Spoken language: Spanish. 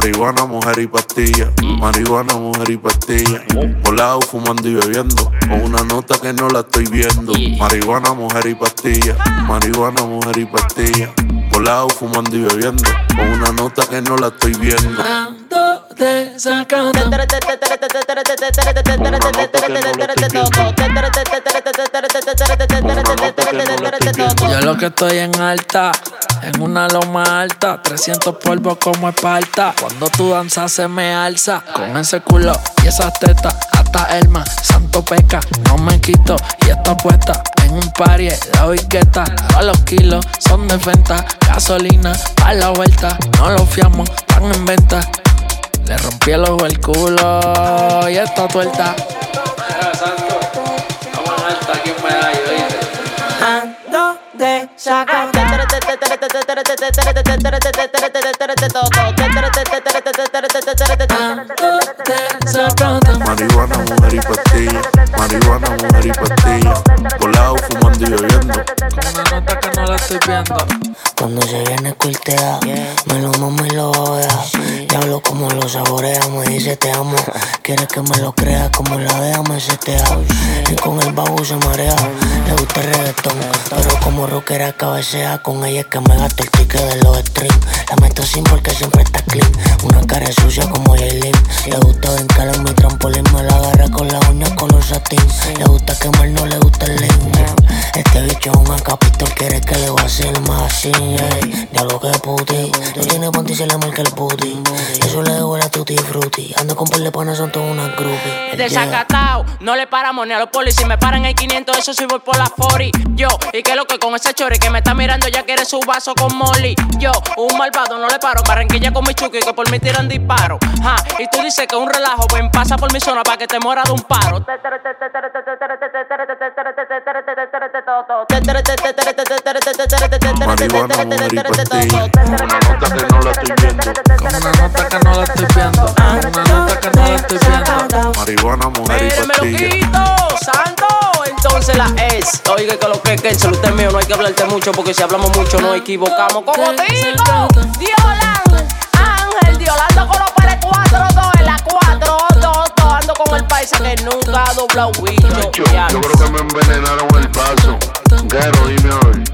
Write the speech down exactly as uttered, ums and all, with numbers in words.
Marihuana, mujer y pastilla. Marihuana, mujer y pastilla. Volado, fumando y bebiendo. Con una nota que no la estoy viendo. Marihuana, mujer y pastilla. Marihuana, mujer y pastilla. Volado, fumando y bebiendo. Con una nota que no la estoy viendo. Ando desacado. Yo lo que estoy en alta, en una loma alta, trescientos polvos como Esparta. Cuando tú danzas se me alza, con ese culo y esas tetas, hasta Elma, santo peca, no me quito. Y esta puesta en un party, la biqueta, a los kilos son de venta, gasolina pa' la vuelta, no lo fiamos, van en venta. Le rompí el ojo el culo y esta tuerta. Mira, santo, estamos en alta aquí en Medallo, ¿oíste? Ando desacado. Marihuana, mujer y pastilla. Marihuana, mujer y pastilla. Volado, fumando y bebiendo. Con una nota que no la estoy viendo. Cuando se viene cuiltea, yeah. Me lo mamo y lo babea. Sí. Ya hablo como lo saborea, me dice te amo. Quiere que me lo crea, como la deja me setea. Y con el babu se marea, le gusta el reggaetón. Pero como rockera cabecea, con ella es que me gasto el ticket de los streams. La meto sin porque siempre está clean. Una cara sucia como Yailin. Le gusta brincar en mi trampolín, me la agarra con la uña color satín. Le gusta quemar, no le gusta el lean. Este bicho es un acapitol, quiere que le vacile más así. Ey, diablo que puti. No tiene panty, se le marca el puti. Eso le huele a tutti frutti. Ando con par de panas, son todas unas groupies. Desacatao, no le paramos ni a los polis. Si me paran el quinientos, eso sí voy por la cuarenta. Yo, y que lo que con ese chori que me está mirando ya quiere su vaso con Molly. Yo, un malvado, no le paro. Barranquilla con mi chuki que por mí tiran disparo. Ja, y tú dices que un relajo, ven, pasa por mi zona para que te muera de un paro. Marihuana, mujer y pastilla. Una nota que no la estoy viendo. Con una nota que no la estoy viendo. Con una nota que no la estoy viendo. Marihuana, mujer y Mire, me lo pastilla. quito, santo. Entonces la es. Oiga que lo que es que el celular mío no hay que hablarte mucho porque si hablamos mucho nos equivocamos. Como digo, Diolán, Ángel, Diolando con los pares cuatro dos en la cuatro dos dos. Ando con el paisa que nunca ha doblado bicho. Yo creo que me envenenaron el vaso. Guero, dime hoy.